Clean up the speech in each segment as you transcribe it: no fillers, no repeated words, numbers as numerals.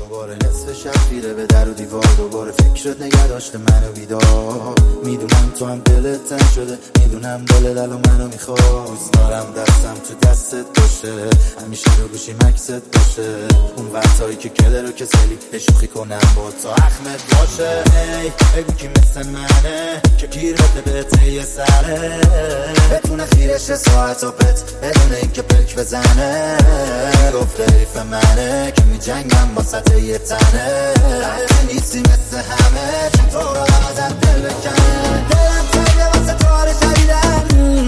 دوباره نصف شب خیره به در و دیوار، دوباره فکرت نگه داشته منو بیدار. میدونم تو هم دلت تنگ شده، میدونم دلت الان منو میخواد. دوست دارم دستم تو دستت باشه، همیشه رو گوشی مکست باشه. اون وقتایی که کله رو کسلی شوخی کنم با تو اخمت باشه. بگو کی مثل منه که گیر بده بهت یه سره، بتونه خیرش ساعت و پت بدون این که پلک بزنه. گفته حیف منه که می جنگم با سطح یه تنه، وقتی نیستی مثل همه چون تو رو ازم دل بکنه. دلم تنگه واسه تاره شدیدن،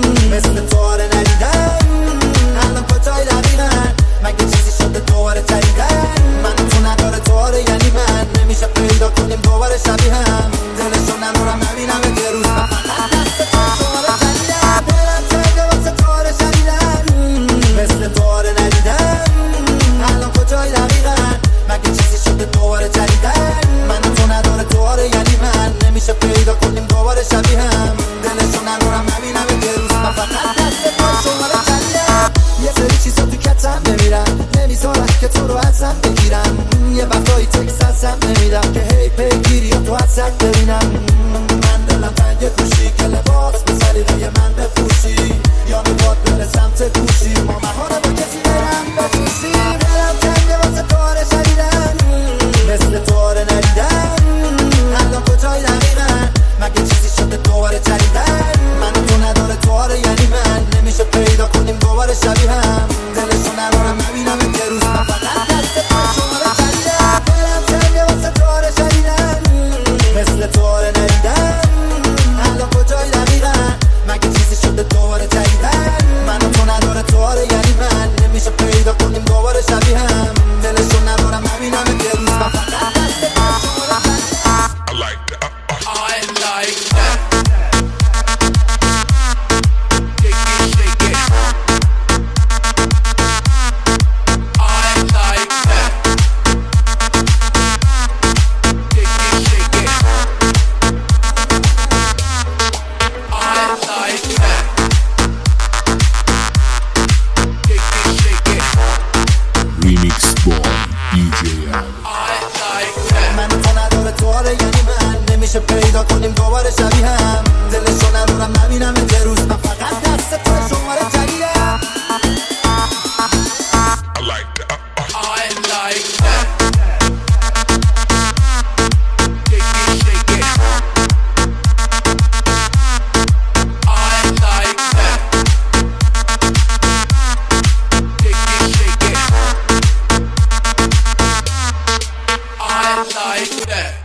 مثل تاره ندیدن. الان کجای دقیقا مگه چیزی شده دوباره جدیدن؟ من تو نداره تاره یعنی من نمیشه پیدا کنیم دوباره شبیه هم. دلشو ندارم ببینم یه روز من فقط دست تو دوباره جدیدن. دلم تنگه واسه تاره شدیدن، مثل تاره ندیدن. الان کجای دقیقا مگه چیزی شده دوباره جدیدن؟ من تو نداره دوباره یعنی من نمیشه پیدا کنیم دوباره شبیه هم. دلشو ندارم ببینم یه روز من فقط دست تو دوباره جدیدن. یه سری چیزا تو کتم نمیرم، نمیذارم که تو رو ازم بگیرم. یه وقتایی تکس ازم نمیدم که هی پیگیری و تو ازت ببینم. من دلم تنگ گوشی که لباس به سلیقه من بپوشی، یا میخواد بره سمت گوشی ما مهاره با کسی برم بپوشی. دلم تنگه واسه تاره شدیدن، مثل تاره ندیدن. الان کجای دقیقا مگه چیزی شده دوباره جدیدن؟ من تو نداره تاره یعنی من نمیشه پیدا کنیم دوباره شبیه هم. دلشو ندارم ببینم یه روز من فقط دست تو دوباره جدیدن. دلم تنگه واسه تاره شدیدن، مثل تاره ندیدن. الان کجای دقیقا مگه چیزی شده دوباره جدیدن؟ من تو نداره تاره یعنی من نمیشه پیدا کنیم دوباره شبیه هم. دلشو ندارم ببینم یه روز من فقط دست تو دوباره جدیدن. I like that. Shake it, shake it. I like that. Shake it, shake it. I like that. Shake it, shake it. Remix boy DJ I like that. من تو نداره تاره یعنی من نمیشه پیدا کنیم دوباره شبیه هم. دلشو ندارم ببینم یه روز من فقط دست تو شماره جدیدم. I like that. Shake it, shake it. I like that. Shake it, shake it. I like that.